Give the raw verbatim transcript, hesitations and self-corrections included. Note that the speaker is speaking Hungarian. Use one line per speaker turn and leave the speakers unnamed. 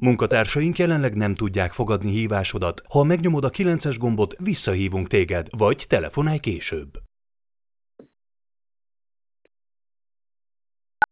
Munkatársaink jelenleg nem tudják fogadni hívásodat. Ha megnyomod a kilences gombot, visszahívunk téged, vagy telefonálj később.